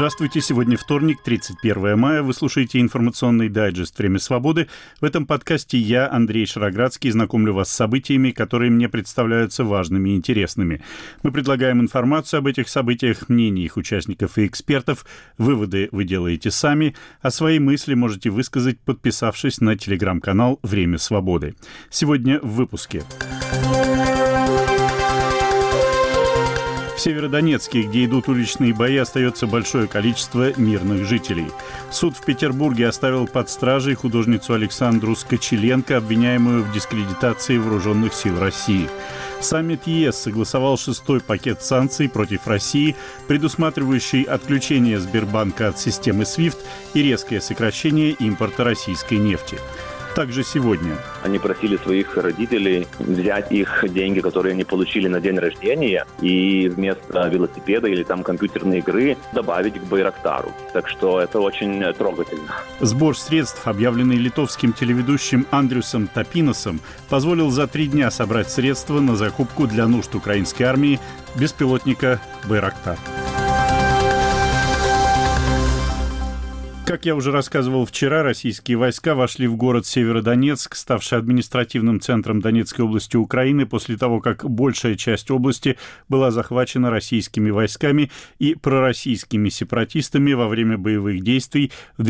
Здравствуйте, сегодня вторник, 31 мая. Вы слушаете информационный дайджест «Время свободы». В этом подкасте я, Андрей Шароградский, знакомлю вас с событиями, которые мне представляются важными и интересными. Мы предлагаем информацию об этих событиях, мнения их участников и экспертов. Выводы вы делаете сами, а свои мысли можете высказать, подписавшись на телеграм-канал «Время свободы». Сегодня в выпуске. В Северодонецке, где идут уличные бои, остается большое количество мирных жителей. Суд в Петербурге оставил под стражей художницу Александру Скочеленко, обвиняемую в дискредитации вооруженных сил России. Саммит ЕС согласовал 6-й пакет санкций против России, предусматривающий отключение Сбербанка от системы SWIFT и резкое сокращение импорта российской нефти. Также сегодня. Они просили своих родителей взять их деньги, которые они получили на день рождения, и вместо велосипеда или там компьютерной игры добавить к Байрактару. Так что это очень трогательно. Сбор средств, объявленный литовским телеведущим Андрюсом Тапиносом, позволил за 3 дня собрать средства на закупку для нужд украинской армии беспилотника Байрактар. Как я уже рассказывал вчера, российские войска вошли в город Северодонецк, ставший административным центром Донецкой области Украины, после того, как большая часть области была захвачена российскими войсками и пророссийскими сепаратистами во время боевых действий в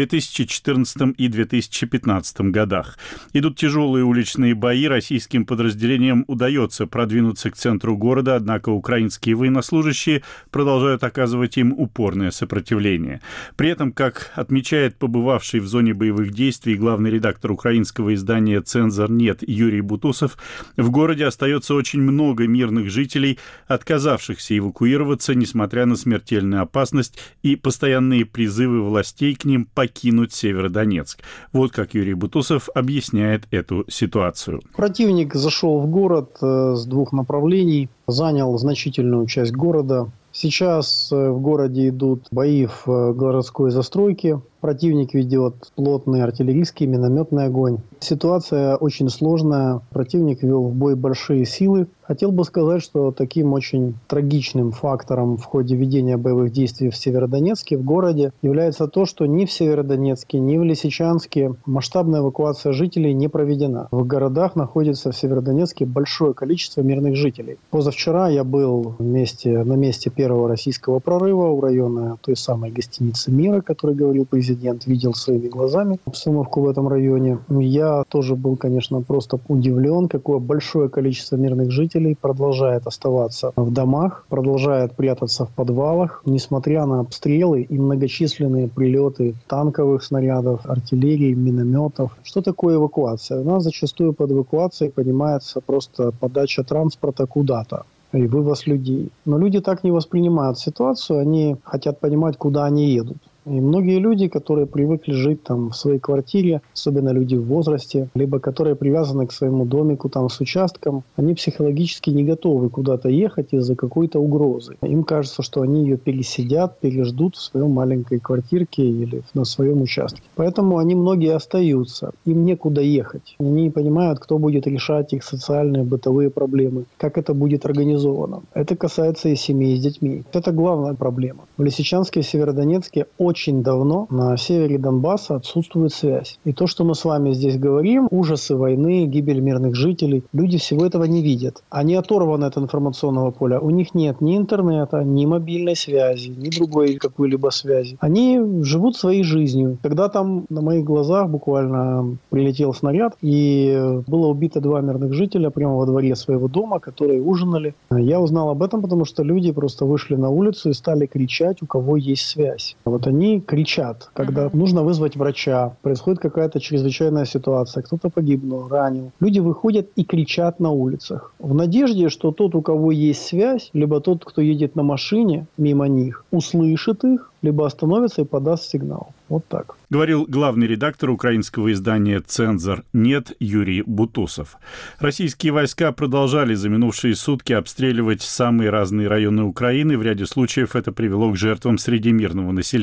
2014 и 2015 годах. Идут тяжелые уличные бои, российским подразделениям удается продвинуться к центру города, однако украинские военнослужащие продолжают оказывать им упорное сопротивление. При этом, как отмечает побывавший в зоне боевых действий главный редактор украинского издания «Цензор Нет» Юрий Бутусов, в городе остается очень много мирных жителей, отказавшихся эвакуироваться, несмотря на смертельную опасность и постоянные призывы властей к ним покинуть Северодонецк. Вот как Юрий Бутусов объясняет эту ситуацию. Противник зашел в город с 2 направлений, занял значительную часть города. Сейчас в городе идут бои в городской застройке. Противник ведет плотный артиллерийский, минометный огонь. Ситуация очень сложная. Противник вел в бой большие силы. Хотел бы сказать, что таким очень трагичным фактором в ходе ведения боевых действий в Северодонецке, в городе, является то, что ни в Северодонецке, ни в Лисичанске масштабная эвакуация жителей не проведена. В городах находится в Северодонецке большое количество мирных жителей. Позавчера я был на месте первого российского прорыва у района той самой гостиницы «Мира», о которой говорил президент, видел своими глазами обстановку в этом районе. Я тоже был, конечно, просто удивлен, какое большое количество мирных жителей продолжает оставаться в домах, продолжает прятаться в подвалах, несмотря на обстрелы и многочисленные прилеты танковых снарядов, артиллерии, минометов. Что такое эвакуация? У нас зачастую под эвакуацией понимается просто подача транспорта куда-то и вывоз людей. Но люди так не воспринимают ситуацию, они хотят понимать, куда они едут. И многие люди, которые привыкли жить там в своей квартире, особенно люди в возрасте, либо которые привязаны к своему домику там с участком, они психологически не готовы куда-то ехать из-за какой-то угрозы. Им кажется, что они ее пересидят, переждут в своей маленькой квартирке или на своем участке. Поэтому они многие остаются. Им некуда ехать. Они не понимают, кто будет решать их социальные, бытовые проблемы, как это будет организовано. Это касается и семей с детьми. Это главная проблема. В Лисичанске и Северодонецке очень давно на севере Донбасса отсутствует связь. И то, что мы с вами здесь говорим, ужасы войны, гибель мирных жителей, люди всего этого не видят. Они оторваны от информационного поля. У них нет ни интернета, ни мобильной связи, ни другой какой-либо связи. Они живут своей жизнью. Когда там на моих глазах буквально прилетел снаряд, и было убито 2 мирных жителя прямо во дворе своего дома, которые ужинали. Я узнал об этом, потому что люди просто вышли на улицу и стали кричать, у кого есть связь. Вот они кричат, когда нужно вызвать врача, происходит какая-то чрезвычайная ситуация, кто-то погибнул, ранил. Люди выходят и кричат на улицах в надежде, что тот, у кого есть связь, либо тот, кто едет на машине мимо них, услышит их, либо остановится и подаст сигнал. Вот так. Говорил главный редактор украинского издания «Цензор Нет» Юрий Бутусов. Российские войска продолжали за минувшие сутки обстреливать самые разные районы Украины. В ряде случаев это привело к жертвам среди мирного населения.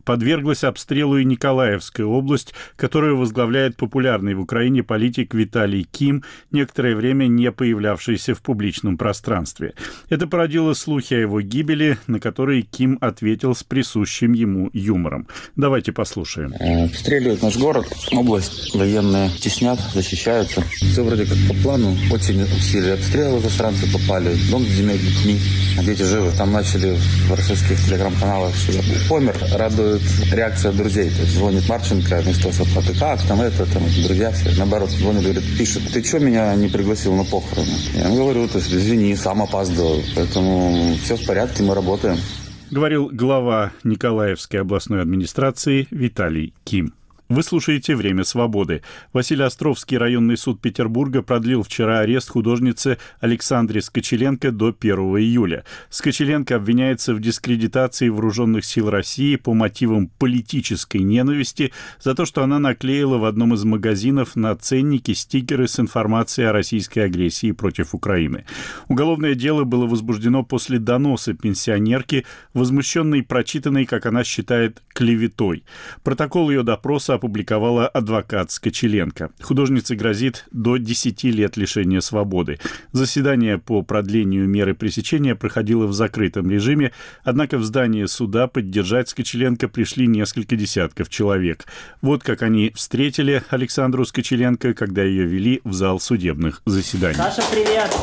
подверглась обстрелу и Николаевская область, которую возглавляет популярный в Украине политик Виталий Ким, некоторое время не появлявшийся в публичном пространстве. Это породило слухи о его гибели, на которые Ким ответил с присущим ему юмором. Давайте послушаем. Обстреливают наш город, область, военные теснят, защищаются. Все вроде как по плану. Очень усилили обстрелы, засранцы попали. Дом с 9 детьми, а дети живы. Там начали в российских телеграм-каналах, что я помер. Радует реакция друзей. То есть звонит Марченко, вместо того, чтобы ты как, там это, там друзья все. Наоборот, звонит, говорит, пишет, ты что меня не пригласил на похороны? Я ему говорю, то есть, извини, сам опаздывал. Поэтому все в порядке, мы работаем. Говорил глава Николаевской областной администрации Виталий Ким. Вы слушаете «Время свободы». Василеостровский районный суд Петербурга продлил вчера арест художницы Александре Скочеленко до 1 июля. Скочеленко обвиняется в дискредитации вооруженных сил России по мотивам политической ненависти за то, что она наклеила в одном из магазинов на ценники стикеры с информацией о российской агрессии против Украины. Уголовное дело было возбуждено после доноса пенсионерки, возмущенной прочитанной, как она считает, клеветой. Протокол ее допроса опубликовала адвокат Скочеленко. Художнице грозит до 10 лет лишения свободы. Заседание по продлению меры пресечения проходило в закрытом режиме, однако в здание суда поддержать Скочеленко пришли несколько десятков человек. Вот как они встретили Александру Скочеленко, когда ее вели в зал судебных заседаний. Саша, привет!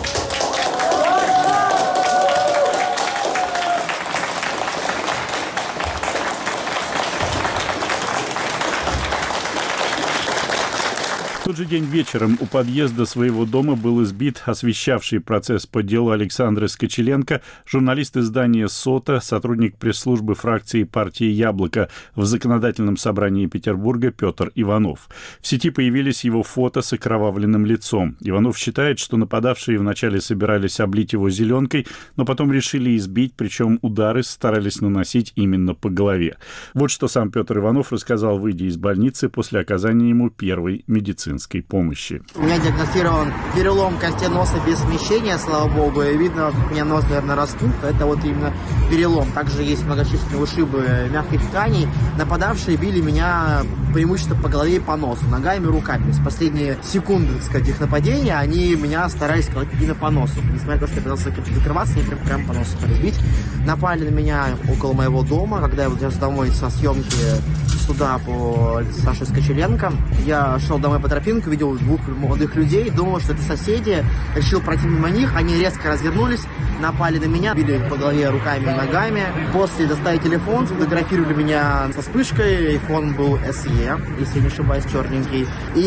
В тот же день вечером у подъезда своего дома был избит освещавший процесс по делу Александры Скочеленко журналист издания «Сота», сотрудник пресс-службы фракции партии «Яблоко» в Законодательном собрании Петербурга Петр Иванов. В сети появились его фото с окровавленным лицом. Иванов считает, что нападавшие вначале собирались облить его зеленкой, но потом решили избить, причем удары старались наносить именно по голове. Вот что сам Петр Иванов рассказал, выйдя из больницы после оказания ему первой медицинской помощи. У меня диагностирован перелом кости носа без смещения, слава богу, и видно, у меня нос, наверное, распух, это вот именно перелом. Также есть многочисленные ушибы мягких тканей. Нападавшие били меня преимущественно по голове и по носу, ногами, руками. То есть последние секунды, так сказать, их нападения, они меня старались колоть именно по носу. Несмотря на то, что я пытался закрываться, они прям по носу разбить. Напали на меня около моего дома, когда я возвращался домой со съемки суда по Саше Скочеленко. Я шел домой по тропинке, видел двух молодых людей, думал, что это соседи, решил пройти мимо них, они резко развернулись, напали на меня, били по голове руками и ногами. После достали телефон, сфотографировали меня со вспышкой, iPhone был SE, если я не ошибаюсь, черненький.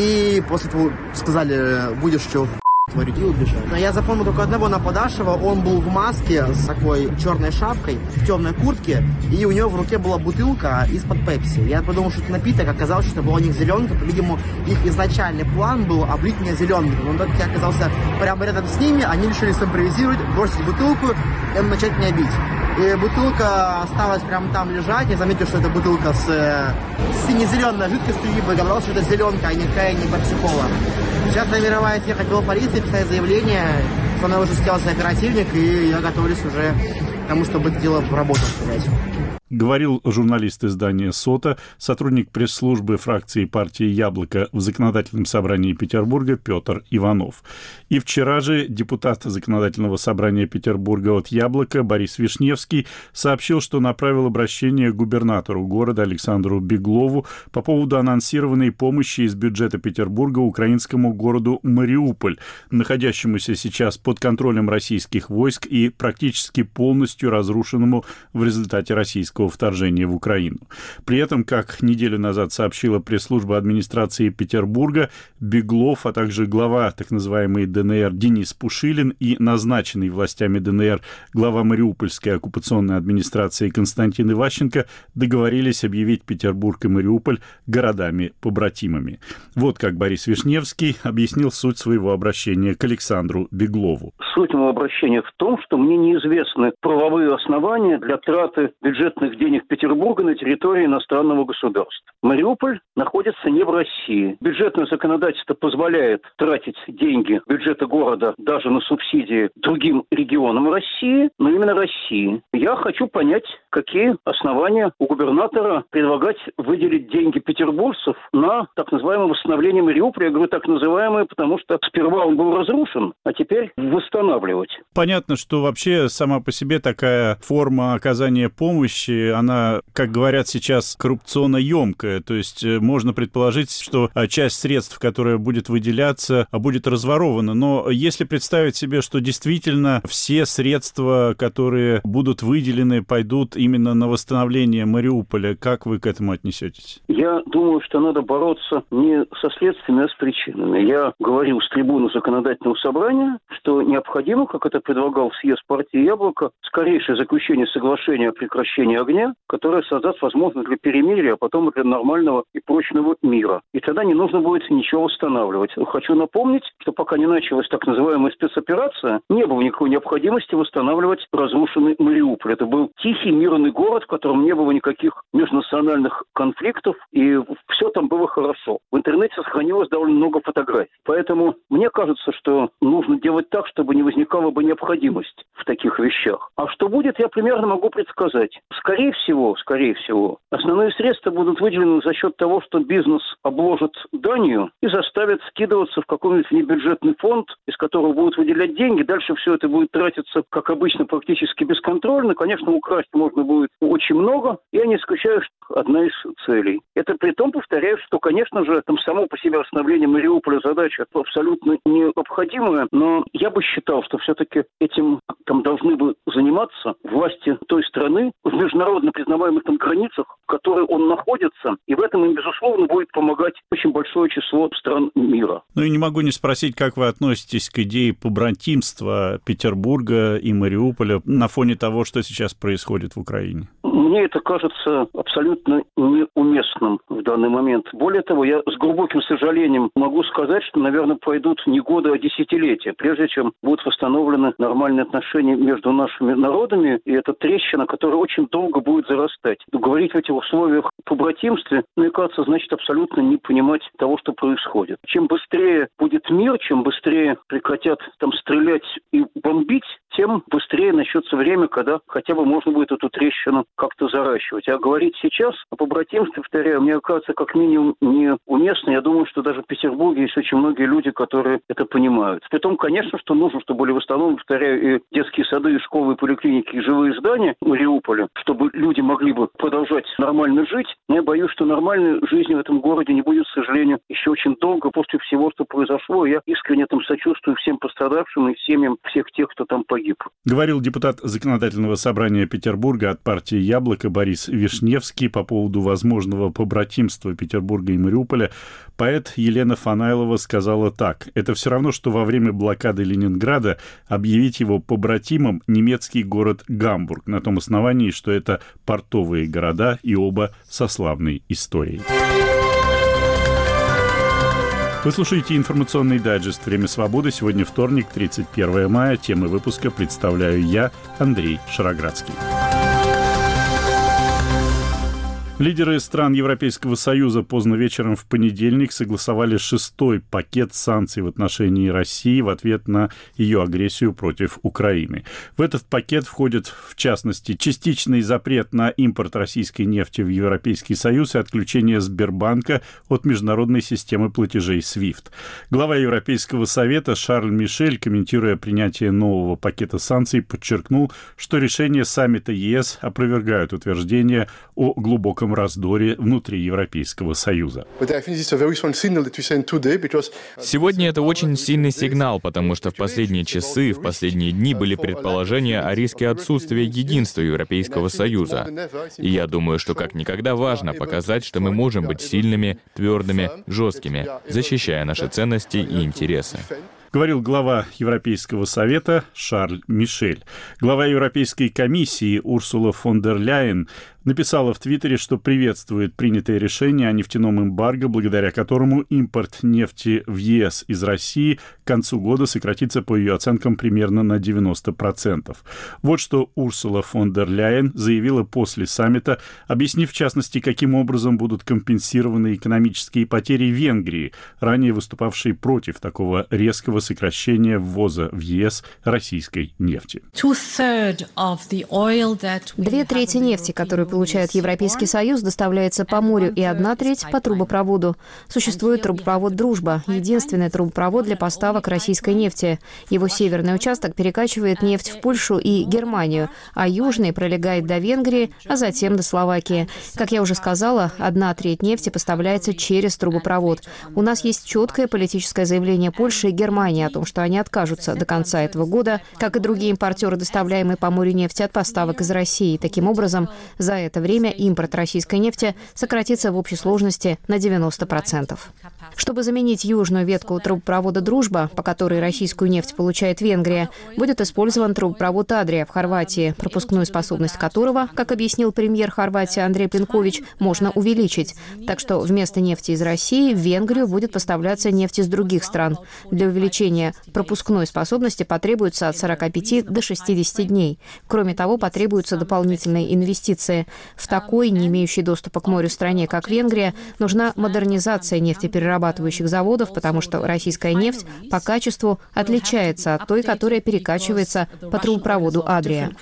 И после этого сказали, будешь что творить, и убежали. Но я запомнил только одного нападавшего, он был в маске с такой черной шапкой, в темной куртке, и у него в руке была бутылка из-под пепси. Я подумал, что это напиток, оказалось, что это была у них зеленка, видимо, их изначальный план был облить меня зеленкой. Но так как я оказался прямо рядом с ними, они решили симпровизировать, бросить бутылку и начать меня бить. И бутылка осталась прямо там лежать. Я заметил, что это бутылка с сине-зеленой жидкостью, и догадался, что это зеленка, а никакая не пепси-кола. Сейчас намереваюсь ехать в полицию, писать заявление. Со мной уже сделался оперативник, и я готовлюсь уже к тому, чтобы это дело в работу вставлять. Говорил журналист издания «Сота», сотрудник пресс-службы фракции партии «Яблоко» в Законодательном собрании Петербурга Петр Иванов. И вчера же депутат Законодательного собрания Петербурга от «Яблока» Борис Вишневский сообщил, что направил обращение к губернатору города Александру Беглову по поводу анонсированной помощи из бюджета Петербурга украинскому городу Мариуполь, находящемуся сейчас под контролем российских войск и практически полностью разрушенному в результате российского вторжения в Украину. При этом, как неделю назад сообщила пресс-служба администрации Петербурга, Беглов, а также глава так называемой ДНР Денис Пушилин и назначенный властями ДНР глава Мариупольской оккупационной администрации Константин Иващенко договорились объявить Петербург и Мариуполь городами-побратимами. Вот как Борис Вишневский объяснил суть своего обращения к Александру Беглову. Суть моего обращения в том, что мне неизвестны правовые основания для траты бюджетных бюджетных денег Петербурга на территории иностранного государства. Мариуполь находится не в России. Бюджетное законодательство позволяет тратить деньги бюджета города даже на субсидии другим регионам России, но именно России. Я хочу понять, какие основания у губернатора предлагать выделить деньги петербуржцев на так называемое восстановление Мариуполя. Я говорю так называемое, потому что сперва он был разрушен, а теперь восстанавливать. Понятно, что вообще сама по себе такая форма оказания помощи, она, как говорят сейчас, коррупционно емкая. То есть можно предположить, что часть средств, которая будет выделяться, будет разворована. Но если представить себе, что действительно все средства, которые будут выделены, пойдут именно на восстановление Мариуполя, как вы к этому отнесетесь? Я думаю, что надо бороться не со следствиями, а с причинами. Я говорил с трибуны законодательного собрания, что необходимо, как это предлагал съезд партии «Яблоко», скорейшее заключение соглашения о прекращении огня, которое создаст возможность для перемирия, а потом и для нормального и прочного мира. И тогда не нужно будет ничего восстанавливать. Хочу напомнить, что пока не началась так называемая спецоперация, не было никакой необходимости восстанавливать разрушенный Мариуполь. Это был тихий мирный город, в котором не было никаких межнациональных конфликтов, и все там было хорошо. В интернете сохранилось довольно много фотографий. Поэтому мне кажется, что нужно делать так, чтобы не возникала бы необходимость в таких вещах. А что будет, я примерно могу предсказать. Скорее всего, основные средства будут выделены за счет того, что бизнес обложит данью и заставит скидываться в какой-нибудь небюджетный фонд, из которого будут выделять деньги. Дальше все это будет тратиться, как обычно, практически бесконтрольно. Конечно, украсть можно будет очень много. Я не исключаю, что одна из целей. Это при том, повторяю, что, конечно же, там само по себе восстановление Мариуполя задача абсолютно необходимая, но я бы считал, что все-таки этим там должны бы заниматься власти той страны в международно признаваемых там границах, в которой он находится, и в этом им, безусловно, будет помогать очень большое число стран мира. Ну и не могу не спросить, как вы относитесь к идее побратимства Петербурга и Мариуполя на фоне того, что сейчас происходит в Украине? Мне это кажется абсолютно неуместным в данный момент. Более того, я с глубоким сожалением могу сказать, что, наверное, пройдут не годы, а десятилетия, прежде чем будут восстановлены нормальные отношения между нашими народами, и это трещина, которая очень долго будет зарастать. Говорить в этих условиях о побратимстве, мне кажется, значит абсолютно не понимать того, что происходит. Чем быстрее будет мир, чем быстрее прекратят там стрелять и бомбить, тем быстрее начнется время, когда хотя бы можно будет эту трещину как-то заращивать. А говорить сейчас о побратимстве, повторяю, мне кажется, как минимум неуместно. Я думаю, что даже в Петербурге есть очень многие люди, которые это понимают. Притом, конечно, что нужно, чтобы были восстановлены, повторяю, и детские сады, и школы, и поликлиники, и живые здания в Мариуполе, чтобы люди могли бы продолжать нормально жить. Но я боюсь, что нормальной жизни в этом городе не будет, к сожалению, еще очень долго после всего, что произошло. Я искренне там сочувствую всем пострадавшим и семьям всех тех, кто там погиб. Говорил депутат Законодательного собрания Петербурга от партии «Яблоко» Борис Вишневский по поводу возможного побратимства Петербурга и Мариуполя. Поэт Елена Фанайлова сказала так: «Это все равно, что во время блокады Ленинграда объявить его побратимом немецкий город Гамбург, на том основании, что это портовые города и оба со славной историей». Вы слушаете информационный дайджест «Время свободы». Сегодня вторник, 31 мая. Темы выпуска представляю я, Андрей Шароградский. Лидеры стран Европейского Союза поздно вечером в понедельник согласовали 6-й пакет санкций в отношении России в ответ на ее агрессию против Украины. В этот пакет входит, в частности, частичный запрет на импорт российской нефти в Европейский Союз и отключение Сбербанка от международной системы платежей SWIFT. Глава Европейского Совета Шарль Мишель, комментируя принятие нового пакета санкций, подчеркнул, что решения саммита ЕС опровергают утверждения о глубоком раздоре внутри Европейского Союза. Сегодня это очень сильный сигнал, потому что в последние часы, в последние дни были предположения о риске отсутствия единства Европейского Союза. И я думаю, что как никогда важно показать, что мы можем быть сильными, твердыми, жесткими, защищая наши ценности и интересы. Говорил глава Европейского Совета Шарль Мишель. Глава Европейской комиссии Урсула фон дер Ляйен написала в Твиттере, что приветствует принятое решение о нефтяном эмбарго, благодаря которому импорт нефти в ЕС из России к концу года сократится, по ее оценкам, примерно на 90%. Вот что Урсула фон дер Ляйен заявила после саммита, объяснив, в частности, каким образом будут компенсированы экономические потери Венгрии, ранее выступавшей против такого резкого сокращения ввоза в ЕС российской нефти. 2/3 нефти, которую получает Европейский Союз, доставляется по морю, и 1/3 по трубопроводу. Существует трубопровод «Дружба», единственный трубопровод для поставок российской нефти. Его северный участок перекачивает нефть в Польшу и Германию, а южный пролегает до Венгрии, а затем до Словакии. Как я уже сказала, 1/3 нефти поставляется через трубопровод. У нас есть четкое политическое заявление Польши и Германии о том, что они откажутся до конца этого года, как и другие импортеры, доставляемые по морю нефти, от поставок из России. Таким образом, за это время импорт российской нефти сократится в общей сложности на 90%. Чтобы заменить южную ветку трубопровода «Дружба», по которой российскую нефть получает Венгрия, будет использован трубопровод «Адрия» в Хорватии, пропускную способность которого, как объяснил премьер Хорватии Андрей Пленкович, можно увеличить. Так что вместо нефти из России в Венгрию будет поставляться нефть из других стран. Для увеличения пропускной способности потребуется от 45 до 60 дней. Кроме того, потребуются дополнительные инвестиции. В такой, не имеющей доступа к морю стране, как Венгрия, нужна модернизация нефтеперерабатывающих заводов, потому что российская нефть по качеству отличается от той, которая перекачивается по трубопроводу «Адрия».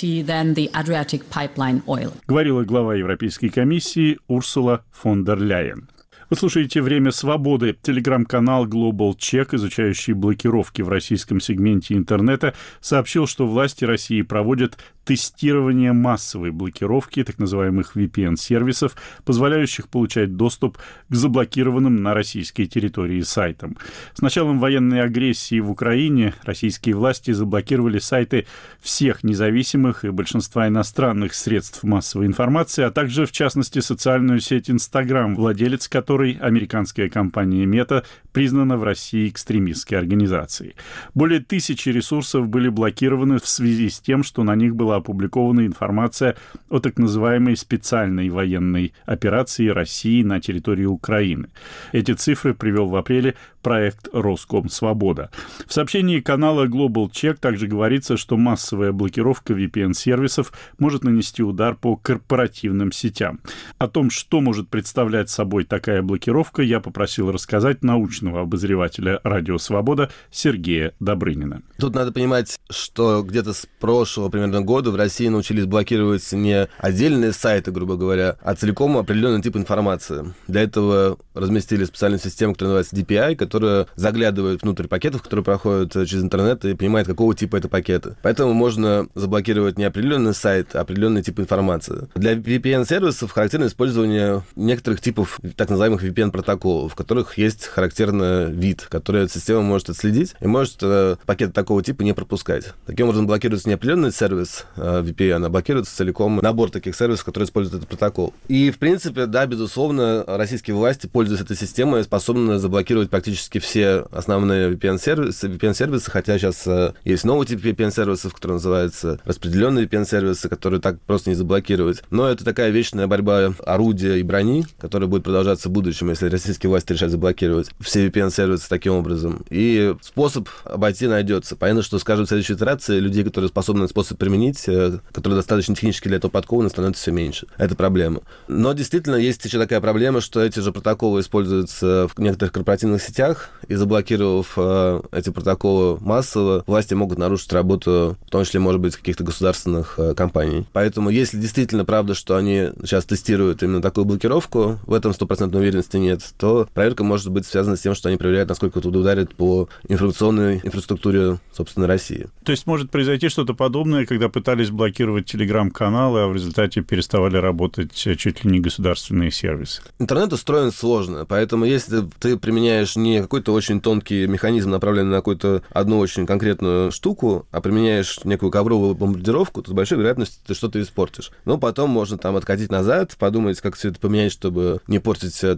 Говорила глава Европейской комиссии Урсула фон дер Ляйен. Вы слушаете «Время свободы». Телеграм-канал Global Check, изучающий блокировки в российском сегменте интернета, сообщил, что власти России проводят тестирование массовой блокировки так называемых VPN-сервисов, позволяющих получать доступ к заблокированным на российской территории сайтам. С началом военной агрессии в Украине российские власти заблокировали сайты всех независимых и большинства иностранных средств массовой информации, а также, в частности, социальную сеть Instagram, владелец которой, американская компания Meta, признана в России экстремистской организацией. Более 1000 ресурсов были блокированы в связи с тем, что на них была опубликована информация о так называемой специальной военной операции России на территории Украины. Эти цифры привел в апреле проект «Роскомсвобода». В сообщении канала Global Check также говорится, что массовая блокировка VPN-сервисов может нанести удар по корпоративным сетям. О том, что может представлять собой такая блокировка, я попросил рассказать научного обозревателя «Радио Свобода» Сергея Добрынина. Тут надо понимать, что где-то с прошлого примерно года в России научились блокировать не отдельные сайты, грубо говоря, а целиком определенный тип информации. Для этого разместили специальную систему, которая называется DPI, которая заглядывает внутрь пакетов, которые проходят через интернет, и понимает, какого типа это пакеты. Поэтому можно заблокировать не определенный сайт, а определенный тип информации. Для VPN-сервисов характерно использование некоторых типов так называемых VPN-протоколов, в которых есть характерный вид, который система может отследить и может пакеты такого типа не пропускать. Таким образом, блокируется не определенный сервис VPN, а блокируется целиком набор таких сервисов, которые используют этот протокол. И, в принципе, да, безусловно, российские власти, пользуясь этой системой, способны заблокировать практически все основные VPN-сервисы, хотя сейчас есть новый тип VPN-сервисов, который называется распределенные VPN-сервисы, которые так просто не заблокировать. Но это такая вечная борьба орудия и брони, которая будет продолжаться в будущем, если российские власти решат заблокировать все VPN-сервисы таким образом. И способ обойти найдется. Понятно, что, скажем, в следующей итерации людей, которые способны этот способ применить, которые достаточно технически для этого подкованы, становится все меньше. Это проблема. Но действительно есть еще такая проблема, что эти же протоколы используются в некоторых корпоративных сетях, и заблокировав эти протоколы массово, власти могут нарушить работу, в том числе, может быть, каких-то государственных компаний. Поэтому, если действительно правда, что они сейчас тестируют именно такую блокировку, в этом 100% уверенности нет, то проверка может быть связана с тем, что они проверяют, насколько это ударит по информационной инфраструктуре, собственно, России. То есть может произойти что-то подобное, когда пытались блокировать телеграм-каналы, а в результате переставали работать чуть ли не государственные сервисы? Интернет устроен сложно, поэтому если ты применяешь не какой-то очень тонкий механизм, направленный на какую-то одну очень конкретную штуку, а применяешь некую ковровую бомбардировку, то с большой вероятностью ты что-то испортишь. Но потом можно там откатить назад, подумать, как все это поменять, чтобы не портить тот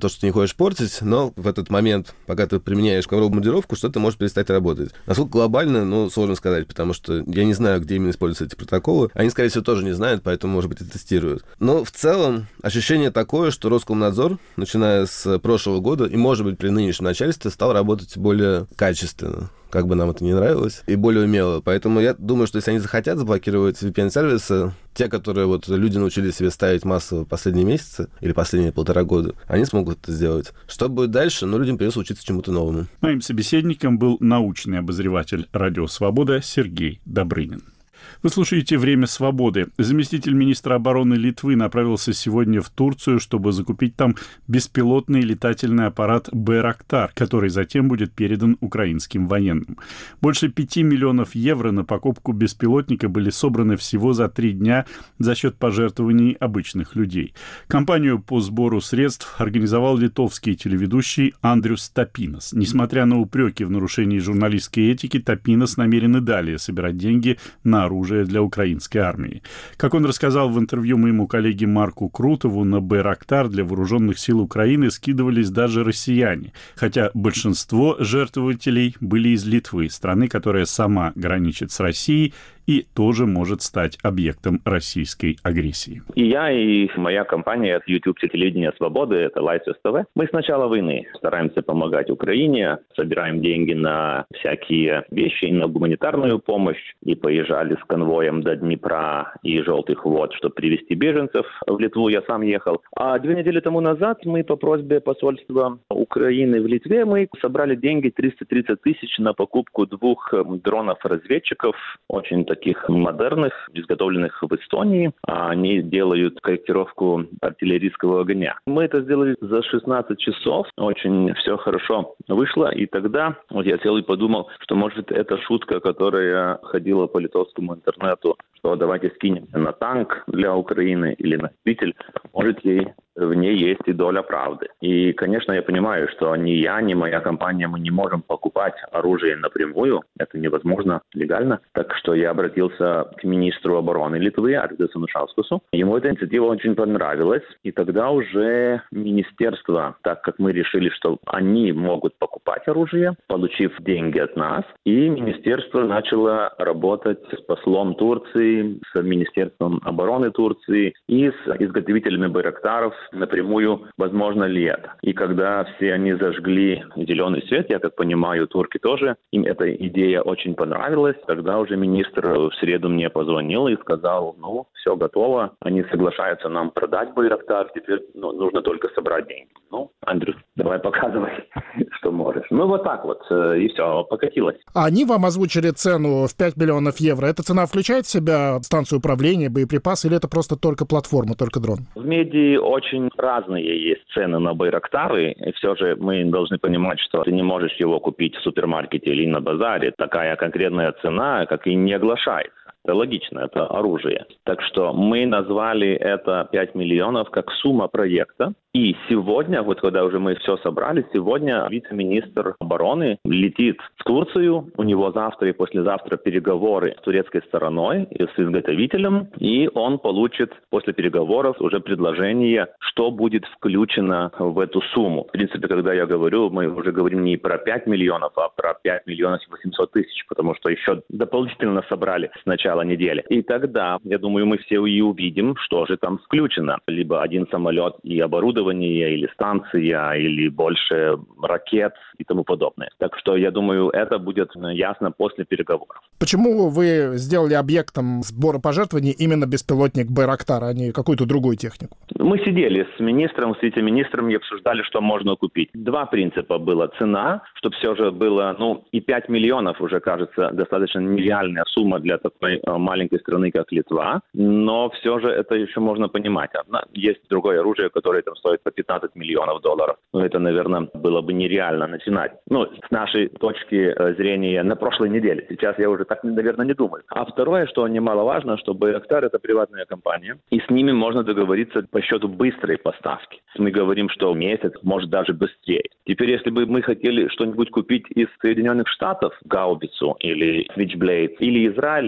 то, что ты не хочешь портить, но в этот момент, пока ты применяешь ковровую бомбардировку, что-то может перестать работать. Насколько глобально, сложно сказать, потому что я не знаю, где именно используются эти протоколы. Они, скорее всего, тоже не знают, поэтому, может быть, и тестируют. Но в целом ощущение такое, что Роскомнадзор, начиная с прошлого года, и, может быть, при нынешнем начальстве, стал работать более качественно, как бы нам это не нравилось, и более умело. Поэтому я думаю, что если они захотят заблокировать VPN-сервисы, те, которые люди научились себе ставить массово последние месяцы или последние 1,5 года, они смогут это сделать. Что будет дальше? Людям придется учиться чему-то новому. Моим собеседником был научный обозреватель «Радио Свобода» Сергей Добрынин. Вы слушаете «Время свободы». Заместитель министра обороны Литвы направился сегодня в Турцию, чтобы закупить там беспилотный летательный аппарат «Байрактар», который затем будет передан украинским военным. Больше 5 миллионов евро на покупку беспилотника были собраны всего за 3 дня за счет пожертвований обычных людей. Кампанию по сбору средств организовал литовский телеведущий Андрюс Тапинас. Несмотря на упреки в нарушении журналистской этики, Тапинас намерен и далее собирать деньги на оружие для украинской армии. Как он рассказал в интервью моему коллеге Марку Крутову, на Байрактар для вооруженных сил Украины скидывались даже россияне, хотя большинство жертвователей были из Литвы, страны, которая сама граничит с Россией и тоже может стать объектом российской агрессии. И я, и моя компания YouTube телевидения Свободы, это Laisvės TV, мы с начала войны стараемся помогать Украине, собираем деньги на всякие вещи, на гуманитарную помощь, и поезжали с конвоем до Днепра и Желтых вод, чтобы привезти беженцев в Литву, я сам ехал. А 2 недели тому назад мы по просьбе посольства Украины в Литве мы собрали деньги 330 тысяч на покупку 2 дронов-разведчиков, очень таких модерных, изготовленных в Эстонии. Они делают корректировку артиллерийского огня. Мы это сделали за 16 часов. Очень все хорошо вышло. И тогда я сел и подумал, что, может, это шутка, которая ходила по литовскому интернету, что давайте скинемся на танк для Украины или на двигатель. Может, в ней есть и доля правды. И, конечно, я понимаю, что ни я, ни моя компания, мы не можем покупать оружие напрямую. Это невозможно легально. Так что я обратился к министру обороны Литвы, Арвидасу Анушаускасу. Ему эта инициатива очень понравилась. И тогда уже министерство, так как мы решили, что они могут покупать оружие, получив деньги от нас, и министерство начало работать с послом Турции, с Министерством обороны Турции и с изготовителями байрактаров напрямую, возможно ли это. И когда все они зажгли зеленый свет, я так понимаю, турки тоже, им эта идея очень понравилась, тогда уже министр в среду мне позвонил и сказал, все готово, они соглашаются нам продать байрактар, теперь нужно только собрать деньги. Андрюс, давай показывай, что можешь. Вот так вот, и все, покатилось. А они вам озвучили цену в 5 миллионов евро. Эта цена включает в себя станцию управления, боеприпасы, или это просто только платформа, только дрон? В меди очень разные есть цены на байрактары, и все же мы должны понимать, что ты не можешь его купить в супермаркете или на базаре. Такая конкретная цена, как и не оглашается. Это логично, это оружие. Так что мы назвали это 5 миллионов как сумма проекта. И сегодня, когда уже мы все собрали, сегодня вице-министр обороны летит в Турцию. У него завтра и послезавтра переговоры с турецкой стороной и с изготовителем. И он получит после переговоров уже предложение, что будет включено в эту сумму. В принципе, когда я говорю, мы уже говорим не про 5 миллионов, а про 5 миллионов 800 тысяч, потому что еще дополнительно собрали с начала недели. И тогда, я думаю, мы все и увидим, что же там включено. Либо один самолет и оборудование, или станция, или больше ракет и тому подобное. Так что, я думаю, это будет ясно после переговоров. Почему вы сделали объектом сбора пожертвований именно беспилотник Байрактар, а не какую-то другую технику? Мы сидели с министром, с вице-министром и обсуждали, что можно купить. 2 принципа было. Цена, чтобы все же было, и 5 миллионов уже, кажется, достаточно нереальная сумма для такой маленькой страны, как Литва. Но все же это еще можно понимать. Есть другое оружие, которое там стоит по 15 миллионов долларов. Это, наверное, было бы нереально начинать. С нашей точки зрения на прошлой неделе. Сейчас я уже так, наверное, не думаю. А второе, что немаловажно, что Байрактар — это приватная компания, и с ними можно договориться по счету быстрой поставки. Мы говорим, что месяц, может даже быстрее. Теперь, если бы мы хотели что-нибудь купить из Соединенных Штатов, гаубицу или Switchblade, или Израиля,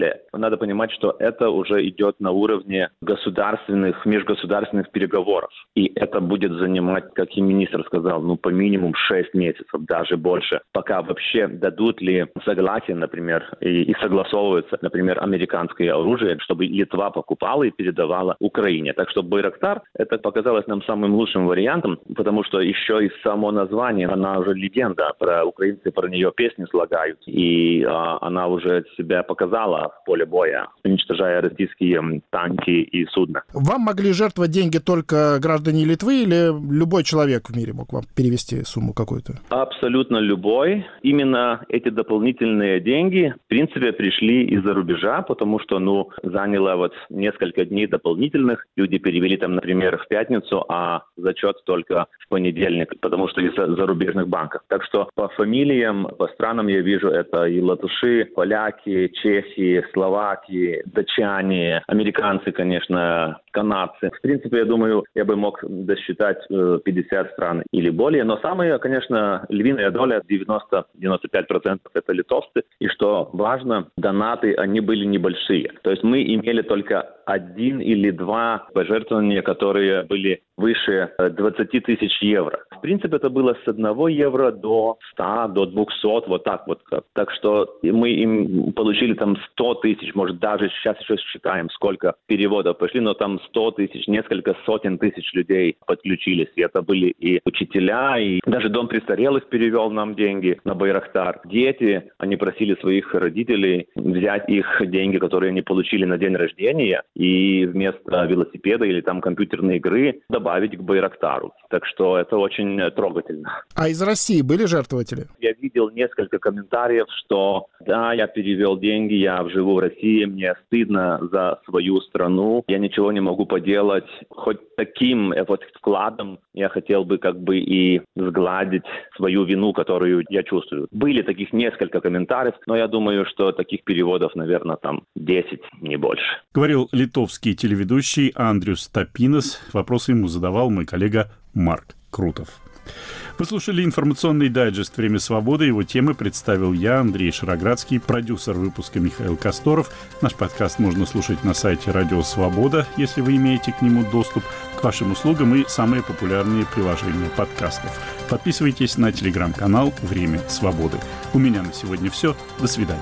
надо понимать, что это уже идет на уровне межгосударственных переговоров. И это будет занимать, как и министр сказал, по минимум 6 месяцев, даже больше, пока вообще дадут ли согласие, например, и согласовывается, например, американское оружие, чтобы Литва покупала и передавала Украине. Так что Байрактар, это показалось нам самым лучшим вариантом, потому что еще и само название, она уже легенда, украинцы про нее песни слагают, и она уже себя показала в поле боя, уничтожая российские танки и судна. Вам могли жертвовать деньги только граждане Литвы или любой человек в мире мог вам перевести сумму какую-то? Абсолютно любой. Именно эти дополнительные деньги, в принципе, пришли из-за рубежа, потому что, заняло несколько дней дополнительных. Люди перевели например, в пятницу, а зачет только в понедельник, потому что из-за зарубежных банков. Так что по фамилиям, по странам я вижу, это и латыши, поляки, чехи, словаки, датчане, американцы, конечно, канадцы. В принципе, я думаю, я бы мог досчитать 50 стран или более, но самые, конечно, львиная доля, 90-95% это литовцы. И что важно, донаты, они были небольшие. То есть мы имели только 1 или 2 пожертвования, которые были выше 20 тысяч евро. В принципе, это было с 1 евро до 100, до 200, вот так вот. Так что мы им получили 100 тысяч, может даже сейчас еще считаем, сколько переводов пошли, но 100 тысяч, несколько сотен тысяч людей подключились. И это были и учителя, и даже дом престарелых перевел нам деньги на Байрактар. Дети, они просили своих родителей взять их деньги, которые они получили на день рождения, и вместо велосипеда или компьютерной игры добавить к Байрактару. Так что это очень трогательно. А из России были жертвователи? Я видел несколько комментариев, что да, я перевел деньги, я живу в России, мне стыдно за свою страну, я ничего не могу поделать. Хоть таким вкладом я хотел бы и сгладить свою вину, которую я чувствую. Были таких несколько комментариев, но я думаю, что таких переводов, наверное, 10, не больше. Говорил литовский телеведущий Andrius Tapinas. Вопросы ему задавал мой коллега Марк Крутов. Вы слушали информационный дайджест «Время свободы». Его темы представил я, Андрей Шароградский, продюсер выпуска Михаил Косторов. Наш подкаст можно слушать на сайте Радио Свобода, если вы имеете к нему доступ, к вашим услугам и самые популярные приложения подкастов. Подписывайтесь на телеграм-канал «Время свободы». У меня на сегодня все. До свидания.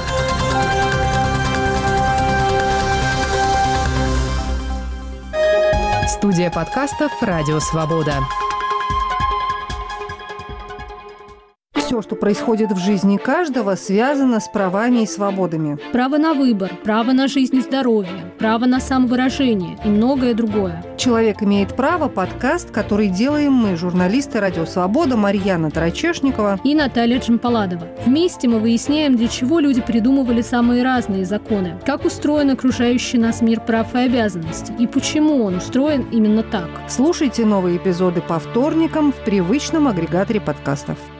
Студия подкастов «Радио Свобода». Все, что происходит в жизни каждого, связано с правами и свободами. Право на выбор, право на жизнь и здоровье, право на самовыражение и многое другое. «Человек имеет право» – подкаст, который делаем мы, журналисты «Радио Свобода» Марьяна Тарачешникова и Наталья Джампаладова. Вместе мы выясняем, для чего люди придумывали самые разные законы, как устроен окружающий нас мир прав и обязанностей, и почему он устроен именно так. Слушайте новые эпизоды по вторникам в привычном агрегаторе подкастов.